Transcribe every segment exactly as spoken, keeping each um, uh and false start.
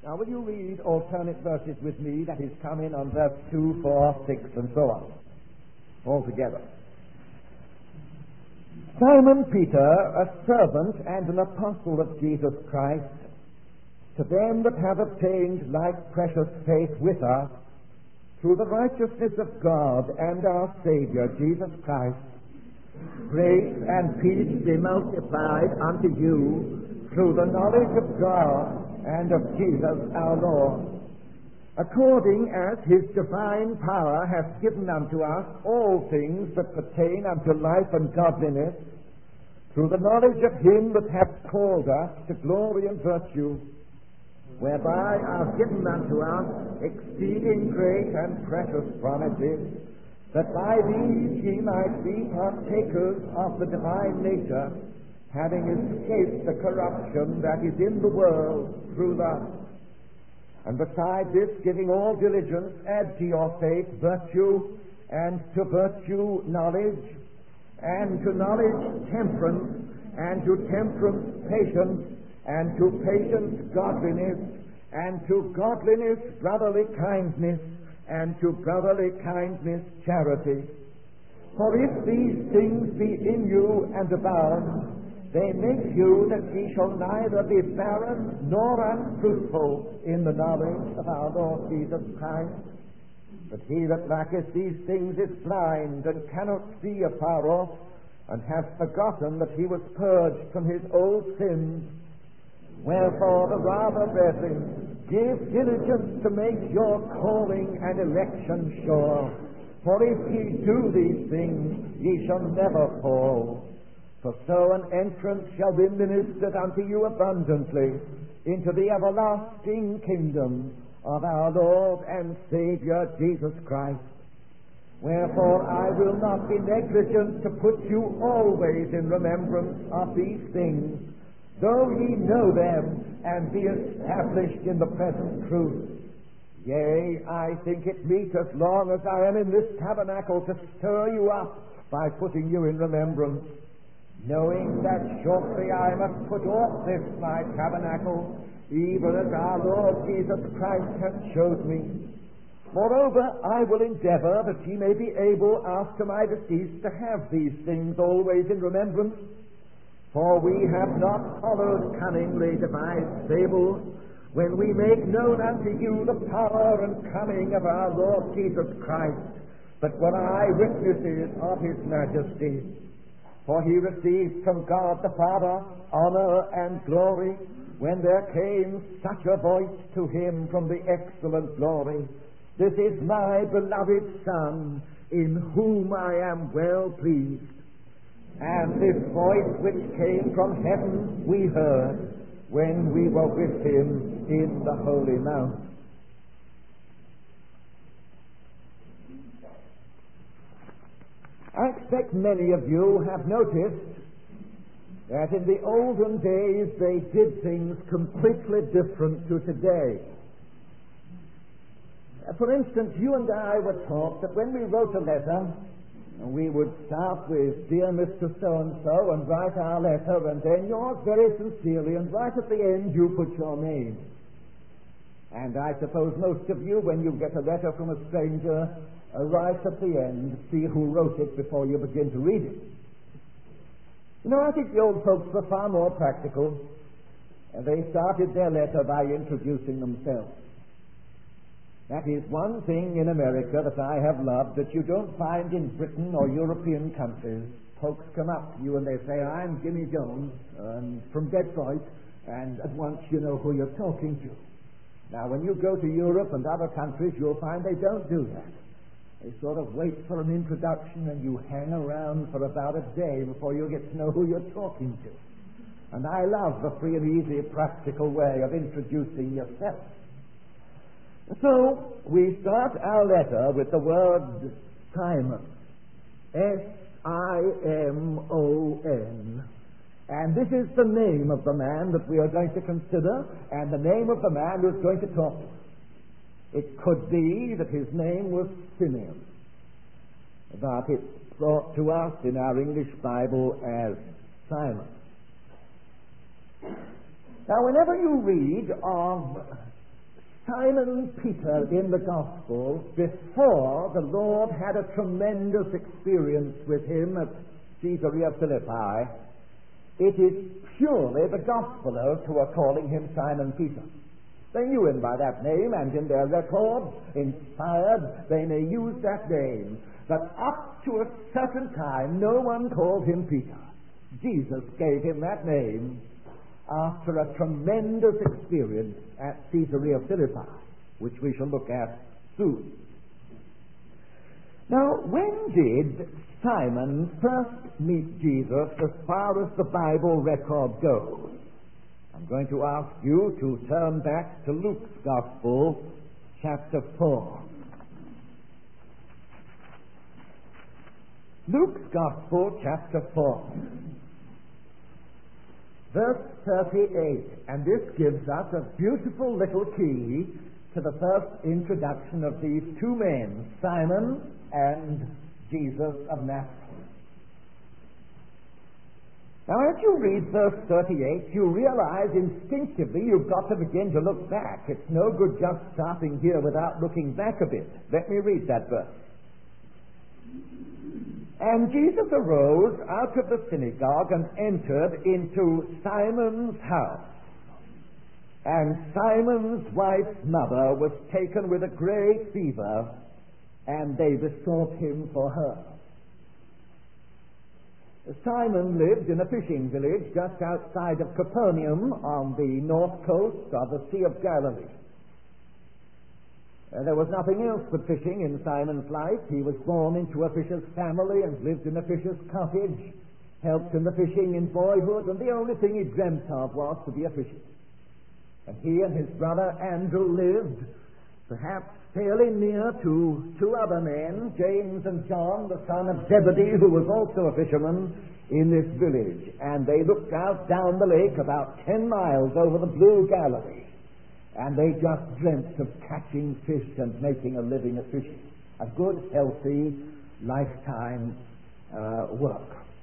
Now, will you read alternate verses with me? That is, come in on verse two, four, six, and so on, all together. Simon Peter, a servant and an apostle of Jesus Christ, to them that have obtained like precious faith with us, through the righteousness of God and our Savior, Jesus Christ, grace and peace be multiplied unto you through the knowledge of God and of Jesus our Lord, according as his divine power hath given unto us all things that pertain unto life and godliness, through the knowledge of him that hath called us to glory and virtue, whereby are given unto us exceeding great and precious promises, that by these ye might be partakers of the divine nature, having escaped the corruption that is in the world through lust. And beside this, giving all diligence, add to your faith virtue, and to virtue knowledge, and to knowledge temperance, and to temperance patience, and to patience godliness, and to godliness brotherly kindness, and to brotherly kindness charity. For if these things be in you and abound, they make you that ye shall neither be barren nor unfruitful in the knowledge of our Lord Jesus Christ. But he that lacketh these things is blind, and cannot see afar off, and hath forgotten that he was purged from his old sins. Wherefore the rather, brethren, give diligence to make your calling and election sure. For if ye do these things, ye shall never fall. For so an entrance shall be ministered unto you abundantly into the everlasting kingdom of our Lord and Savior Jesus Christ. Wherefore I will not be negligent to put you always in remembrance of these things, though ye know them and be established in the present truth. Yea, I think it meet, as long as I am in this tabernacle, to stir you up by putting you in remembrance, knowing that shortly I must put off this my tabernacle, even as our Lord Jesus Christ hath showed me. Moreover, I will endeavor that ye may be able after my decease to have these things always in remembrance. For we have not followed cunningly devised fables, when we make known unto you the power and coming of our Lord Jesus Christ, but were eyewitnesses of his majesty. For he received from God the Father honor and glory, when there came such a voice to him from the excellent glory, This is my beloved Son, in whom I am well pleased. And this voice which came from heaven we heard, when we were with him in the holy mount. I expect many of you have noticed that in the olden days they did things completely different to today. For instance, you and I were taught that when we wrote a letter, we would start with, "Dear Mister So-and-so," and write our letter, and then yours very sincerely, and right at the end you put your name. And I suppose most of you, when you get a letter from a stranger, uh, right at the end, see who wrote it before you begin to read it. You know, I think the old folks were far more practical, and they started their letter by introducing themselves. That is one thing in America that I have loved that you don't find in Britain or European countries. Folks come up to you and they say, "I'm Jimmy Jones, um, from Detroit," and at once you know who you're talking to. Now, when you go to Europe and other countries, you'll find they don't do that. They sort of wait for an introduction, and you hang around for about a day before you get to know who you're talking to. And I love the free and easy, practical way of introducing yourself. So, we start our letter with the word Simon. S I M O N. And this is the name of the man that we are going to consider, and the name of the man who is going to talk to us. It could be that his name was Simeon, but it's brought to us in our English Bible as Simon. Now, whenever you read of Simon Peter in the Gospel, before the Lord had a tremendous experience with him at Caesarea Philippi, it is purely the Gospelers who are calling him Simon Peter. They knew him by that name, and in their records, inspired, they may use that name. But up to a certain time, no one called him Peter. Jesus gave him that name after a tremendous experience at Caesarea Philippi, which we shall look at soon. Now, when did Simon first meet Jesus as far as the Bible record goes? I'm going to ask you to turn back to Luke's Gospel, chapter four. Luke's Gospel, chapter four. Verse thirty-eight, and this gives us a beautiful little key to the first introduction of these two men, Simon and Jesus of Nazareth. Now, as you read verse thirty-eight, you realize instinctively you've got to begin to look back. It's no good just stopping here without looking back a bit. Let me read that verse. And Jesus arose out of the synagogue and entered into Simon's house. And Simon's wife's mother was taken with a great fever, and they besought him for her. Simon lived in a fishing village just outside of Capernaum on the north coast of the Sea of Galilee. Uh, there was nothing else but fishing in Simon's life. He was born into a fisher's family and lived in a fisher's cottage, helped in the fishing in boyhood, and the only thing he dreamt of was to be a fisherman. And he and his brother Andrew lived perhaps fairly near to two other men, James and John, the son of Zebedee, who was also a fisherman, in this village. And they looked out down the lake about ten miles over the blue Galilee. And they just dreamt of catching fish and making a living at fishing. A good, healthy, lifetime uh, work.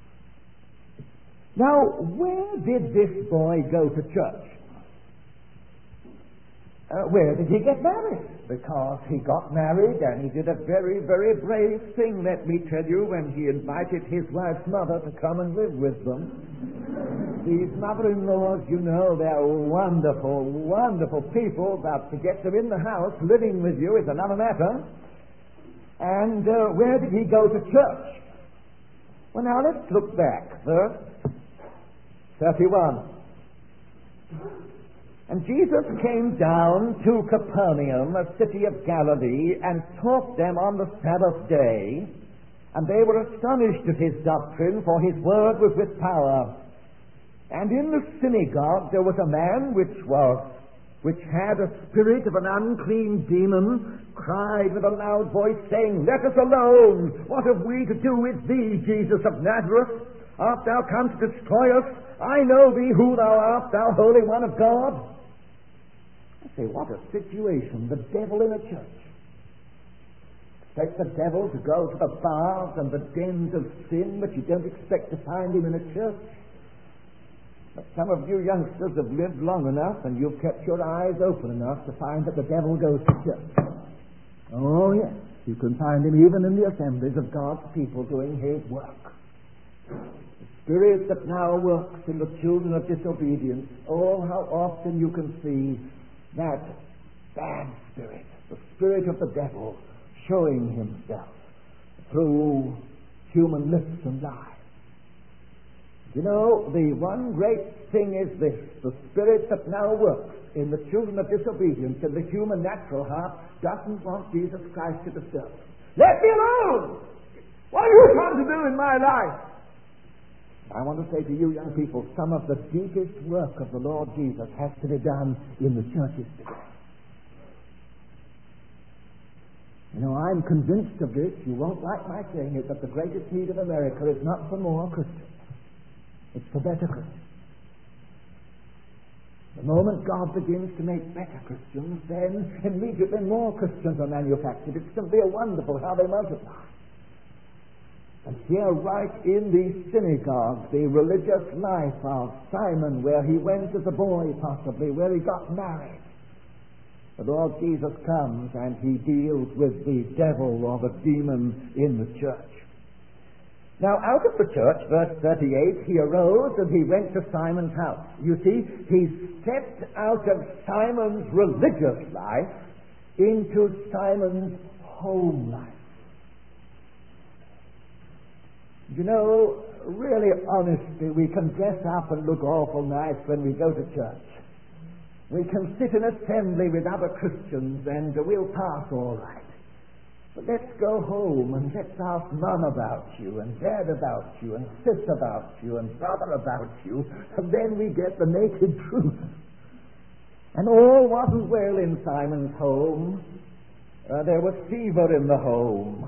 Now, where did this boy go to church? Uh, where did he get married? Because he got married, and he did a very, very brave thing, let me tell you, when he invited his wife's mother to come and live with them. These mother-in-laws, you know, they're wonderful, wonderful people, but to get them in the house living with you is another matter. And uh, where did he go to church? Well, now let's look back. Verse thirty-one. And Jesus came down to Capernaum, a city of Galilee, and taught them on the Sabbath day. And they were astonished at his doctrine, for his word was with power. And in the synagogue there was a man which was, which had a spirit of an unclean demon, cried with a loud voice, saying, Let us alone! What have we to do with thee, Jesus of Nazareth? Art thou come to destroy us? I know thee who thou art, thou Holy One of God. I say, what a situation. The devil in a church. Expect the devil to go to the bars and the dens of sin, but you don't expect to find him in a church. But some of you youngsters have lived long enough, and you've kept your eyes open enough to find that the devil goes to church. Oh, yes. You can find him even in the assemblies of God's people doing his work. The spirit that now works in the children of disobedience. Oh, how often you can see that bad spirit, the spirit of the devil, showing himself through human lips and lives. You know, the one great thing is this: the spirit that now works in the children of disobedience, in the human natural heart, doesn't want Jesus Christ to disturb them. Let me alone! What are you trying to do in my life? I want to say to you young people, some of the deepest work of the Lord Jesus has to be done in the churches today. You know, I'm convinced of this. You won't like my saying it, but the greatest need of America is not for more Christians. It's for better Christians. The moment God begins to make better Christians, then immediately more Christians are manufactured. It's simply wonderful how they multiply. And here, right in the synagogue, the religious life of Simon, where he went as a boy possibly, where he got married, The Lord Jesus comes and he deals with the devil or the demon in the church. Now, out of the church, verse thirty-eight, he arose and he went to Simon's house. You see, he stepped out of Simon's religious life into Simon's home life. You know, really honestly, we can dress up and look awful nice when we go to church. We can sit in assembly with other Christians and we'll pass all right. But let's go home and let's ask Mum about you and Dad about you and Sis about you and Brother about you, and then we get the naked truth. And all wasn't well in Simon's home. Uh, there was fever in the home.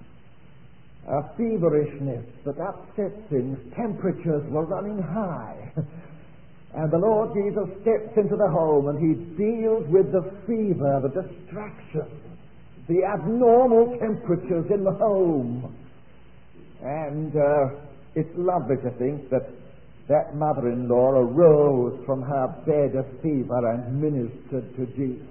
A feverishness that upset things. Temperatures were running high. And the Lord Jesus steps into the home and he deals with the fever, the distraction, the abnormal temperatures in the home. And uh, it's lovely to think that that mother-in-law arose from her bed of fever and ministered to Jesus.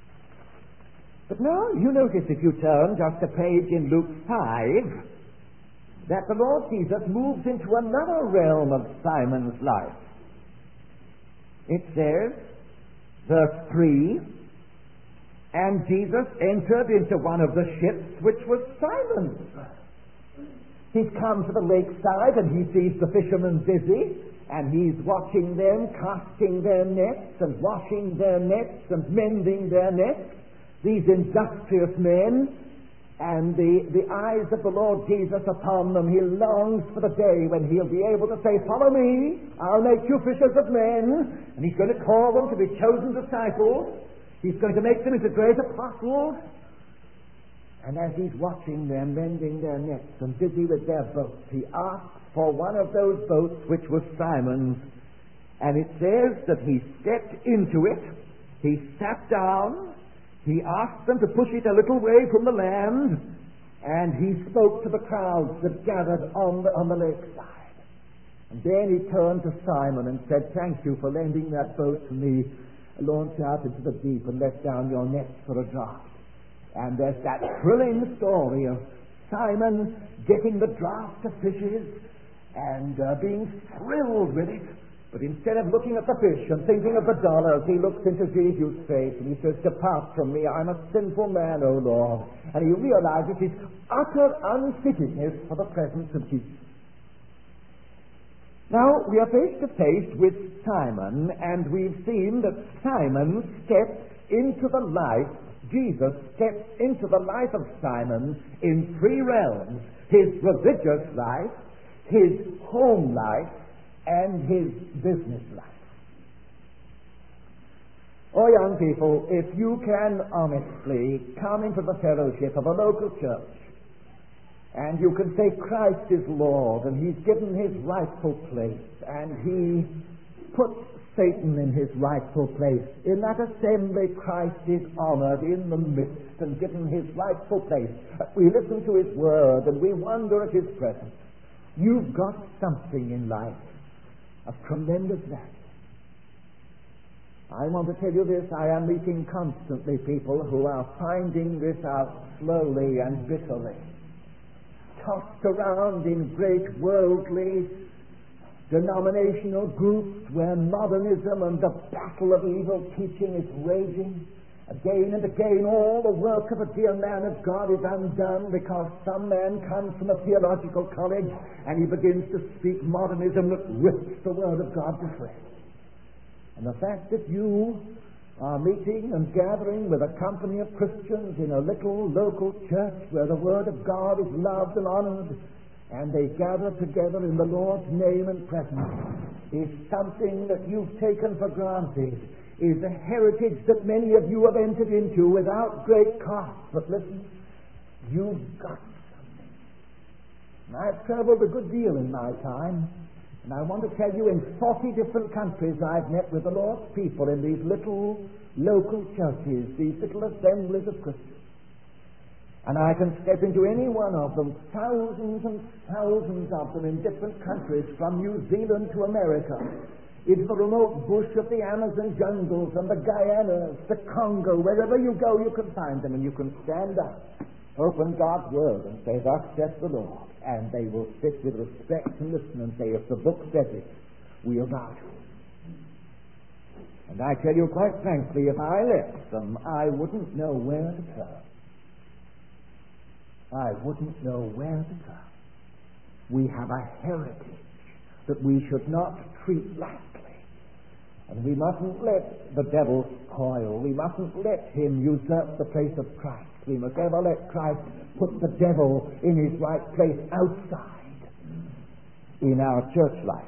But now you notice, if you turn just a page in Luke five, that the Lord Jesus moves into another realm of Simon's life. It says, verse three, and Jesus entered into one of the ships, which was Simon's. He's come to the lakeside and he sees the fishermen busy, and he's watching them casting their nets and washing their nets and mending their nets, these industrious men. And the, the eyes of the Lord Jesus upon them, he longs for the day when he'll be able to say, follow me, I'll make you fishers of men. And he's going to call them to be chosen disciples. He's going to make them into great apostles. And as he's watching them mending their nets and busy with their boats, he asks for one of those boats, which was Simon's. And it says that he stepped into it, he sat down, he asked them to push it a little way from the land, and he spoke to the crowds that gathered on the, on the lakeside. And then he turned to Simon and said, thank you for lending that boat to me. Launch out into the deep and let down your nets for a draught. And there's that thrilling story of Simon getting the draught of fishes and uh, being thrilled with it. But instead of looking at the fish and thinking of the dollars, he looks into Jesus' face and he says, depart from me, I'm a sinful man, O Lord. And he realizes his utter unfittingness for the presence of Jesus. Now, we are face to face with Simon, and we've seen that Simon steps into the life, Jesus steps into the life of Simon in three realms: his religious life, his home life, and his business life. Oh, young people, if you can honestly come into the fellowship of a local church, and you can say Christ is Lord, and he's given his rightful place, and he puts Satan in his rightful place, in that assembly Christ is honored in the midst and given his rightful place. We listen to his word and we wonder at his presence. You've got something in life of tremendous value. I want to tell you this, I am meeting constantly people who are finding this out slowly and bitterly, tossed around in great worldly denominational groups where modernism and the battle of evil teaching is raging. Again and again all the work of a dear man of God is undone because some man comes from a theological college and he begins to speak modernism that rips the Word of God to shreds. And the fact that you are meeting and gathering with a company of Christians in a little local church where the Word of God is loved and honored, and they gather together in the Lord's name and presence, is something that you've taken for granted, is a heritage that many of you have entered into without great cost. But listen, you've got something. And I've traveled a good deal in my time, and I want to tell you, in forty different countries I've met with the Lord's people in these little local churches, these little assemblies of Christians. And I can step into any one of them, thousands and thousands of them in different countries, from New Zealand to America, into the remote bush of the Amazon jungles and the Guyanas, the Congo, wherever you go you can find them, and you can stand up, open God's Word and say, thus saith the Lord, and they will sit with respect and listen and say, if the book says it, we'll bow to it. And I tell you quite frankly, if I left them, I wouldn't know where to turn. I wouldn't know where to turn. We have a heritage that we should not treat lightly. And we mustn't let the devil coil. We mustn't let him usurp the place of Christ. We must never let Christ put the devil in his right place outside in our church life.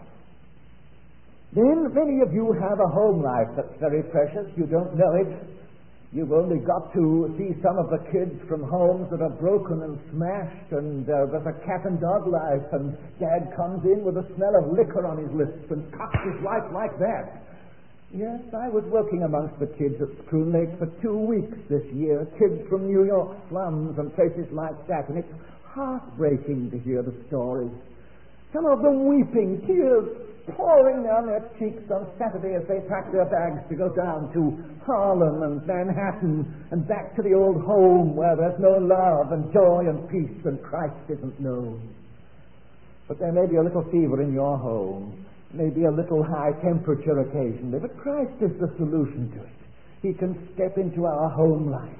Then many of you have a home life that's very precious. You don't know it. You've only got to see some of the kids from homes that are broken and smashed, and uh, there's a cat and dog life, and Dad comes in with a smell of liquor on his lips and cuts his life like that. Yes, I was working amongst the kids at Spoon Lake for two weeks this year, kids from New York slums and places like that, and it's heartbreaking to hear the stories. Some of them weeping, tears pouring down their cheeks on Saturday as they pack their bags to go down to Harlem and Manhattan and back to the old home where there's no love and joy and peace and Christ isn't known. But there may be a little fever in your home, maybe a little high temperature occasionally, but Christ is the solution to it. He can step into our home life.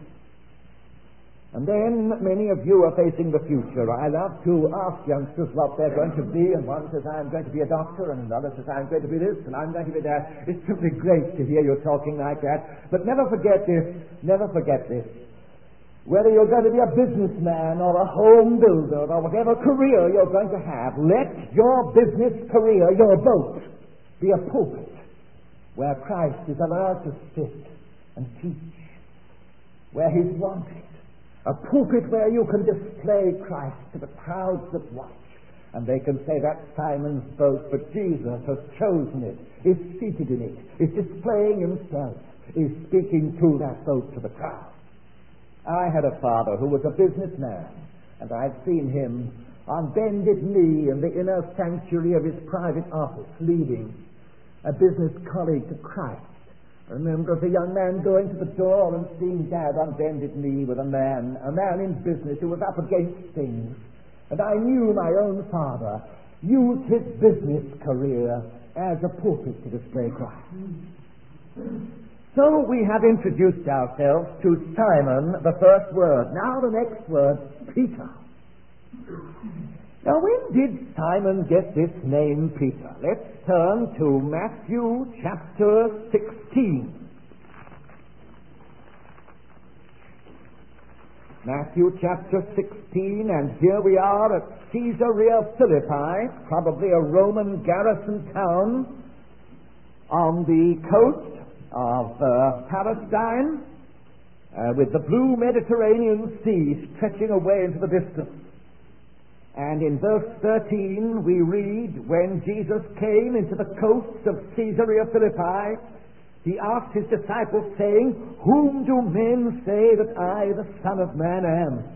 And then many of you are facing the future. I love to ask youngsters what they're going to be, and one says, I'm going to be a doctor, and another says, I'm going to be this, and I'm going to be that. It's simply great to hear you talking like that. But never forget this, never forget this. Whether you're going to be a businessman or a home builder or whatever career you're going to have, let your business career, your boat, be a pulpit where Christ is allowed to sit and teach, where he's wanted. A pulpit where you can display Christ to the crowds that watch. And they can say, that's Simon's boat, but Jesus has chosen it, is seated in it, is displaying himself, is speaking through that boat to the crowd. I had a father who was a businessman, and I'd seen him on bended knee in the inner sanctuary of his private office, leading a business colleague to Christ. I remember as a young man going to the door and seeing Dad on bended knee with a man, a man in business who was up against things. And I knew my own father used his business career as a pulpit to display Christ. So we have introduced ourselves to Simon, the first word. Now the next word, Peter. Now, when did Simon get this name, Peter? Let's turn to Matthew chapter sixteen. Matthew chapter sixteen, and here we are at Caesarea Philippi, probably a Roman garrison town on the coast of uh, Palestine, uh, with the blue Mediterranean Sea stretching away into the distance. And in verse thirteen we read, when Jesus came into the coasts of Caesarea Philippi, he asked his disciples, saying, whom do men say that I, the Son of Man, am?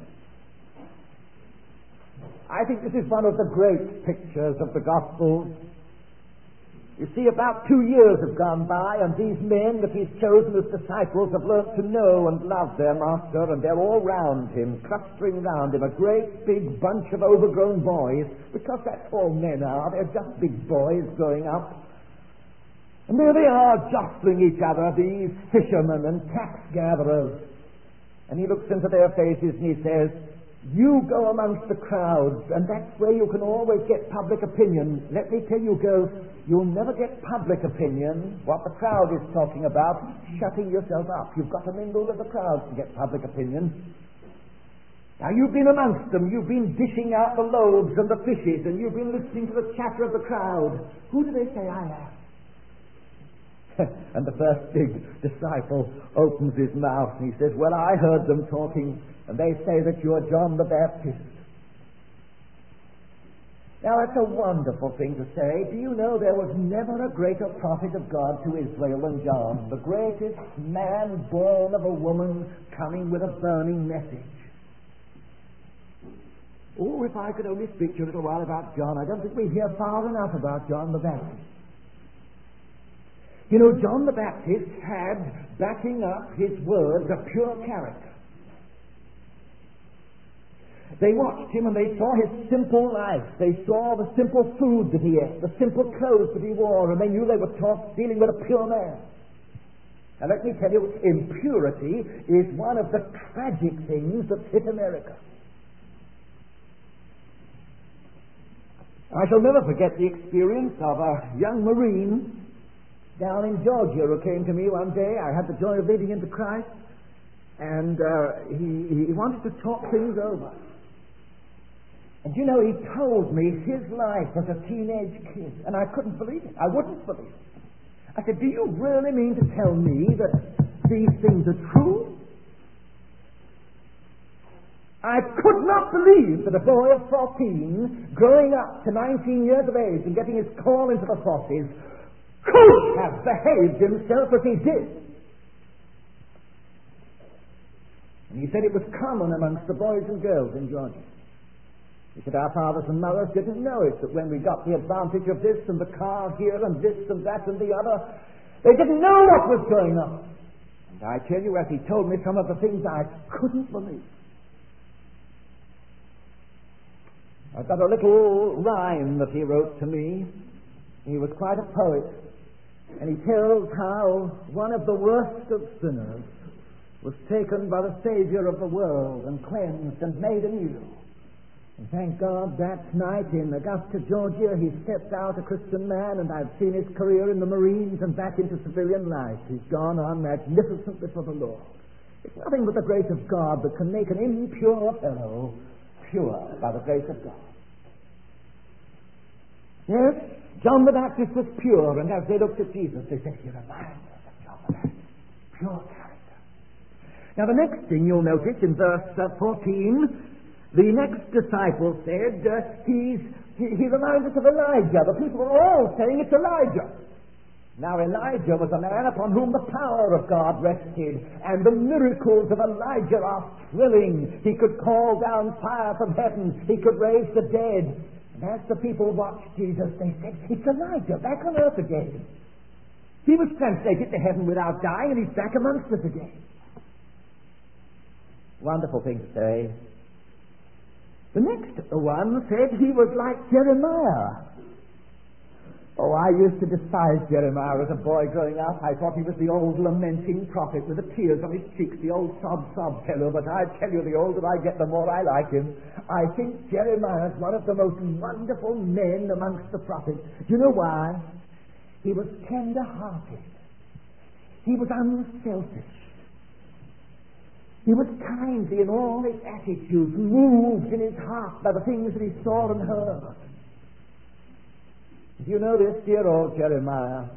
I think this is one of the great pictures of the Gospels. You see, about two years have gone by, and these men that he's chosen as disciples have learnt to know and love their Master, and they're all round him, clustering round him, a great big bunch of overgrown boys, because that's all men are. They're just big boys growing up. And there they are, jostling each other, these fishermen and tax gatherers. And he looks into their faces and he says, you go amongst the crowds, and that's where you can always get public opinion. Let me tell you, girls, you'll never get public opinion, what the crowd is talking about, shutting yourself up. You've got to mingle with the crowd to get public opinion. Now, you've been amongst them. You've been dishing out the loaves and the fishes, and you've been listening to the chatter of the crowd. Who do they say I am? And the first big disciple opens his mouth and he says, well, I heard them talking, and they say that you're John the Baptist. Now, that's a wonderful thing to say. Do you know there was never a greater prophet of God to Israel than John, the greatest man born of a woman coming with a burning message? Oh, if I could only speak to you a little while about John. I don't think we hear far enough about John the Baptist. You know, John the Baptist had backing up his words a pure character. They watched him and they saw his simple life. They saw the simple food that he ate, the simple clothes that he wore, and they knew they were talk, dealing with a pure man. Now let me tell you, impurity is one of the tragic things that hit America. I shall never forget the experience of a young Marine down in Georgia who came to me one day. I had the joy of leading him to Christ, and uh, he, he wanted to talk things over. And you know, he told me his life as a teenage kid, and I couldn't believe it. I wouldn't believe it. I said, do you really mean to tell me that these things are true? I could not believe that a boy of fourteen, growing up to nineteen years of age and getting his call into the forces, could have behaved himself as he did. And he said it was common amongst the boys and girls in Georgia. He said our fathers and mothers didn't know it, that when we got the advantage of this and the car here and this and that and the other, they didn't know what was going on. And I tell you, as he told me some of the things, I couldn't believe. I've got a little rhyme that he wrote to me. He was quite a poet, and he tells how one of the worst of sinners was taken by the Savior of the world and cleansed and made anew. And thank God that night in Augusta, Georgia, he stepped out a Christian man, and I've seen his career in the Marines and back into civilian life. He's gone on magnificently for the Lord. It's nothing but the grace of God that can make an impure fellow pure by the grace of God. Yes, John the Baptist was pure, and as they looked at Jesus, they said, he reminds us of John the Baptist. Pure character. Now the next thing you'll notice in verse uh, fourteen, the next disciple said, uh, he's, he, he reminds us of Elijah. The people were all saying it's Elijah. Now Elijah was a man upon whom the power of God rested, and the miracles of Elijah are thrilling. He could call down fire from heaven. He could raise the dead. And as the people watched Jesus, they said, it's Elijah, back on earth again. He was translated to heaven without dying, and he's back amongst us again. Wonderful thing to say. The next one said he was like Jeremiah. Oh, I used to despise Jeremiah as a boy growing up. I thought he was the old lamenting prophet with the tears on his cheeks, the old sob-sob fellow. But I tell you, the older I get, the more I like him. I think Jeremiah is one of the most wonderful men amongst the prophets. Do you know why? He was tender-hearted. He was unselfish. He was kindly in all his attitudes, moved in his heart by the things that he saw and heard. Do you know this, dear old Jeremiah?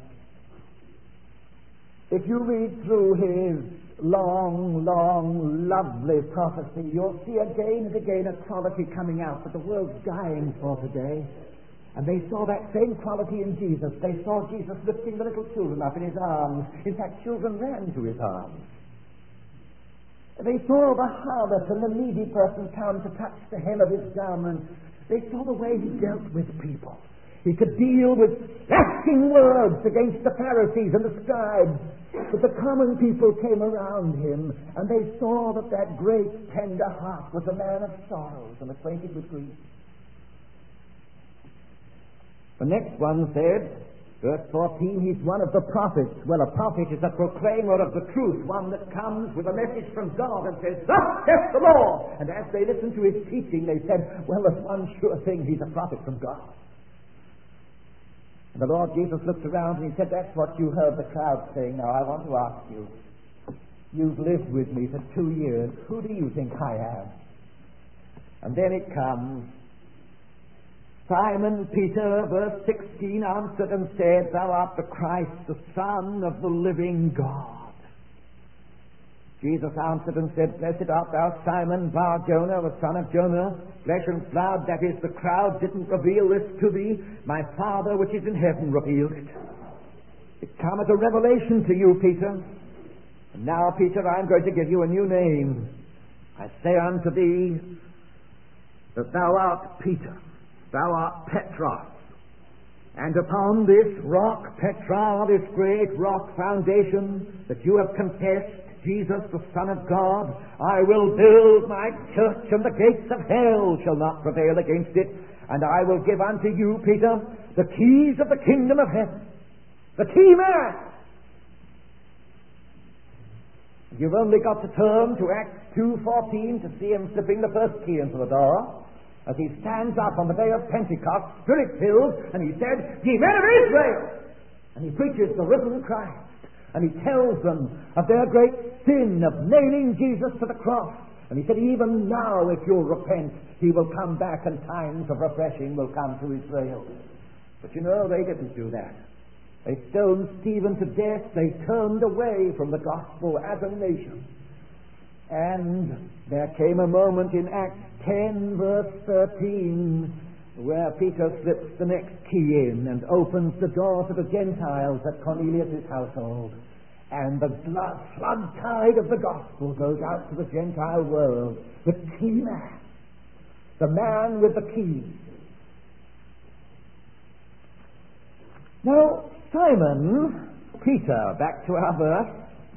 If you read through his long, long, lovely prophecy, you'll see again and again a quality coming out that the world's dying for today. And they saw that same quality in Jesus. They saw Jesus lifting the little children up in his arms. In fact, children ran to his arms. They saw the harlot and the needy person come to touch the hem of his garment. They saw the way he dealt with people. He could deal with slashing words against the Pharisees and the scribes. But the common people came around him, and they saw that that great tender heart was a man of sorrows and acquainted with grief. The next one said, verse fourteen, he's one of the prophets. Well, a prophet is a proclaimer of the truth, one that comes with a message from God and says, thus saith the Lord. And as they listened to his teaching, they said, well, there's one sure thing, he's a prophet from God. And the Lord Jesus looked around and he said, that's what you heard the crowd saying. Now I want to ask you, you've lived with me for two years. Who do you think I am? And then it comes, Simon Peter, verse sixteen, answered and said, thou art the Christ, the Son of the living God. Jesus answered and said, blessed art thou, Simon Bar-Jonah, the son of Jonah. Flesh and blood, that is, the crowd, didn't reveal this to thee. My Father which is in heaven revealed it. It come as a revelation to you, Peter. And now, Peter, I'm going to give you a new name. I say unto thee that thou art Peter. Thou art Petros. And upon this rock, Petra, this great rock foundation that you have confessed, Jesus, the Son of God, I will build my church, and the gates of hell shall not prevail against it. And I will give unto you, Peter, the keys of the kingdom of heaven. The key man! You've only got to turn to Acts two fourteen to see him slipping the first key into the door, as he stands up on the day of Pentecost, Spirit-filled, and he said, "Ye men of Israel!" And he preaches the risen Christ, and he tells them of their great sin of nailing Jesus to the cross. And he said, even now, if you'll repent, he will come back, and times of refreshing will come to Israel. But you know, they didn't do that. They stoned Stephen to death. They turned away from the gospel as a nation. And there came a moment in Acts ten, verse thirteen, where Peter slips the next key in and opens the door to the Gentiles at Cornelius' household. And the blood, flood tide of the gospel goes out to the Gentile world. The key man. The man with the keys. Now, Simon Peter, back to our verse,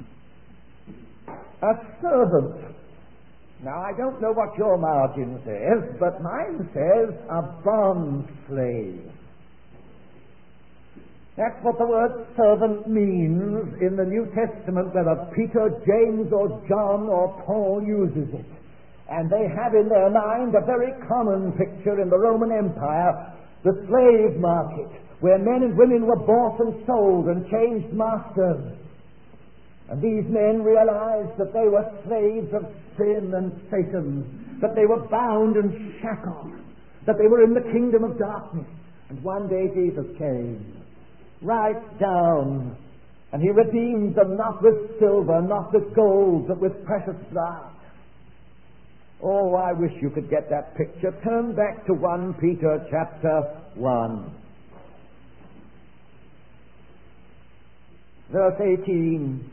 a servant. Now, I don't know what your margin says, but mine says a bond slave. That's what the word servant means in the New Testament, whether Peter, James, or John, or Paul uses it. And they have in their mind a very common picture in the Roman Empire, the slave market, where men and women were bought and sold and changed masters. And these men realized that they were slaves of sin and Satan, that they were bound and shackled, that they were in the kingdom of darkness. And one day Jesus came, right down, and he redeemed them not with silver, not with gold, but with precious blood. Oh, I wish you could get that picture. Turn back to First Peter chapter one. Verse eighteen.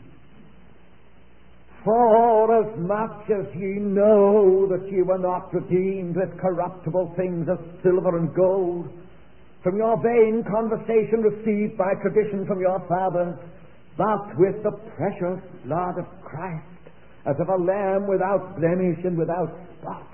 For as much as ye know that ye were not redeemed with corruptible things as silver and gold, from your vain conversation received by tradition from your fathers, but with the precious blood of Christ, as of a lamb without blemish and without spot.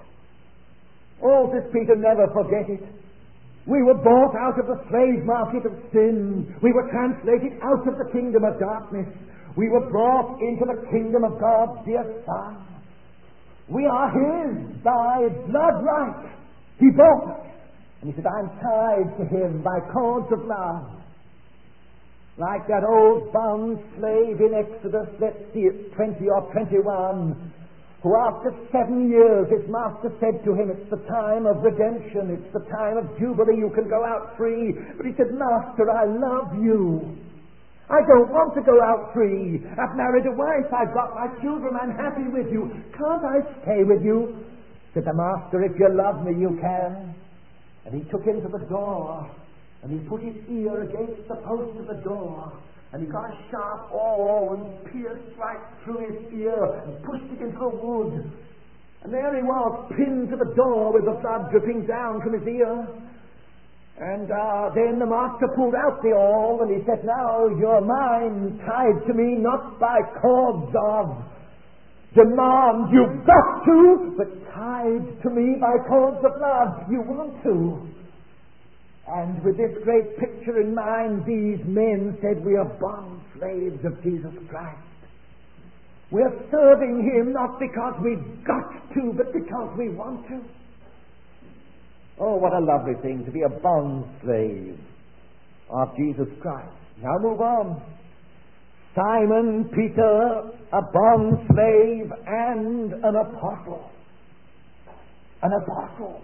Oh, says Peter, never forget it. We were bought out of the slave market of sin. We were translated out of the kingdom of darkness. We were brought into the kingdom of God's dear Son. We are His by blood right. He bought us. And He said, I'm tied to Him by cords of love. Like that old bond slave in Exodus, let's see, it's twenty or twenty-one, who after seven years his master said to him, it's the time of redemption, it's the time of jubilee, you can go out free. But he said, Master, I love you. I don't want to go out free. I've married a wife, I've got my children, I'm happy with you. Can't I stay with you? Said the master, if you love me, you can. And he took him to the door, and he put his ear against the post of the door, and he got a sharp awl and pierced right through his ear and pushed it into the wood. And there he was, pinned to the door with the blood dripping down from his ear. And uh, then the master pulled out the awl, and he said, now you're mine, tied to me not by cords of demand, you've got to, but tied to me by cords of love, you want to. And with this great picture in mind, these men said, we are bond slaves of Jesus Christ. We're serving Him not because we've got to, but because we want to. Oh, what a lovely thing to be a bond slave of Jesus Christ. Now move on. Simon Peter, a bond slave and an apostle. An apostle.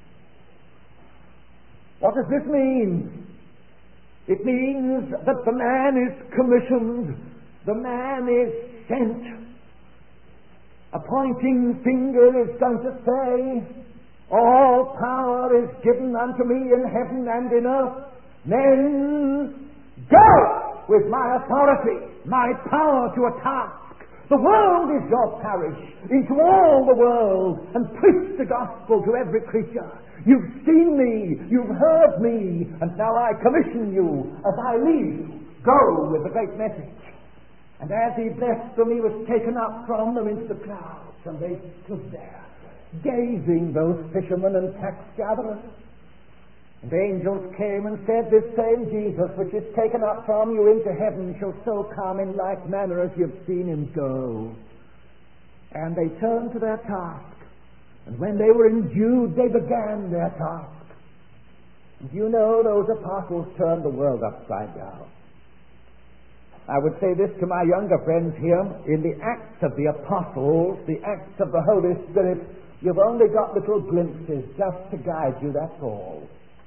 What does this mean? It means that the man is commissioned, the man is sent. A pointing finger is going to say, all power is given unto me in heaven and in earth. Men, go with my authority, my power to a task, The world is your parish. Into all the world, and preach the gospel to every creature. You've seen me, you've heard me, and now I commission you as I leave you. Go with the great message. And as he blessed them, he was taken up from them into the clouds, and they stood there, gazing, those fishermen and tax gatherers. And angels came and said, this same Jesus which is taken up from you into heaven shall so come in like manner as you've seen him go. And they turned to their task. And when they were endued, they began their task. And you know, those apostles turned the world upside down. I would say this to my younger friends here. In the Acts of the Apostles, the Acts of the Holy Spirit, you've only got little glimpses just to guide you, that's all.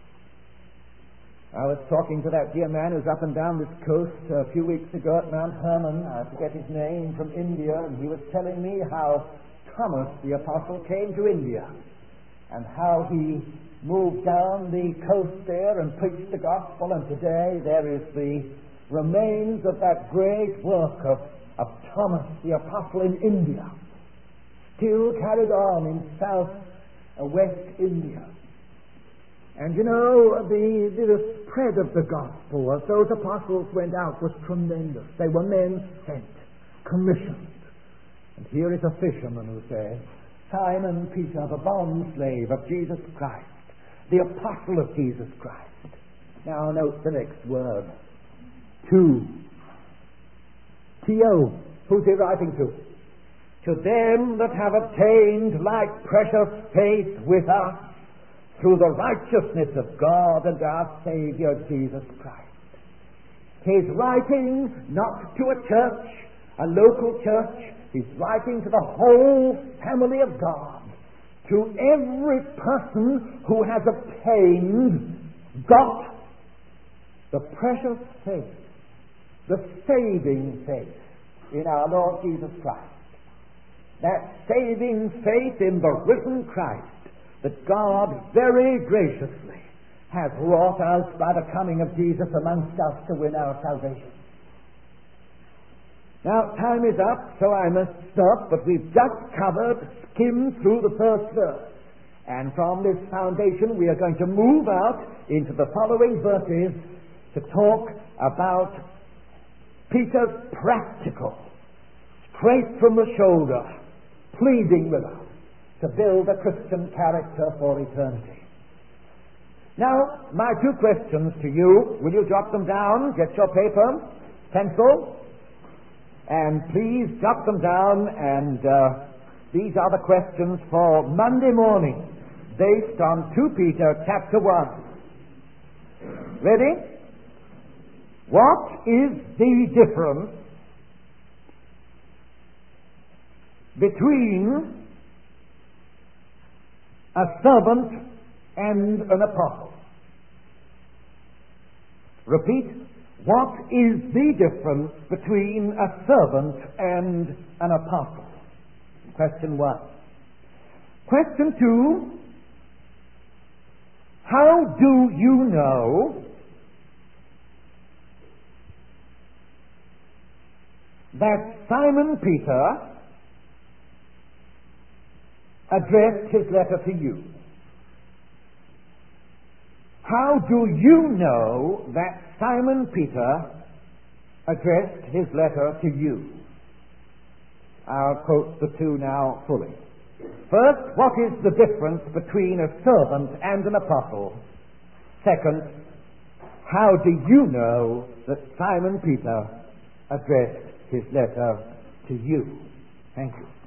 I was talking to that dear man who's up and down this coast a few weeks ago at Mount Hermon. I forget his name, from India, and he was telling me how Thomas the Apostle came to India and how he moved down the coast there and preached the gospel, and today there is the remains of that great work of, of Thomas the Apostle in India, still carried on in South uh, West India. And you know, the, the spread of the gospel as those apostles went out was tremendous. They were men sent, commissioned. And here is a fisherman who says, Simon Peter, the bond slave of Jesus Christ, the apostle of Jesus Christ. Now note the next word. To. T O. Who's he writing to? To them that have obtained like precious faith with us, through the righteousness of God and our Savior Jesus Christ. He's writing not to a church, a local church. He's writing to the whole family of God, to every person who has obtained, got the precious faith, the saving faith in our Lord Jesus Christ. That saving faith in the risen Christ that God very graciously has wrought out by the coming of Jesus amongst us to win our salvation. Now, time is up, so I must stop, but we've just covered, skimmed through the first verse. And from this foundation, we are going to move out into the following verses to talk about Peter's practical, straight from the shoulder, pleading with us to build a Christian character for eternity. Now, my two questions to you. Will you jot them down? Get your paper, pencil, and please jot them down. And uh, these are the questions for Monday morning, based on Second Peter chapter one. Ready? What is the difference between a servant and an apostle? Repeat. What is the difference between a servant and an apostle? Question one. Question two. How do you know that Simon Peter addressed his letter to you? How do you know that Simon Peter addressed his letter to you? I'll quote the two now fully. First, what is the difference between a servant and an apostle? Second, how do you know that Simon Peter addressed his letter to you? Thank you.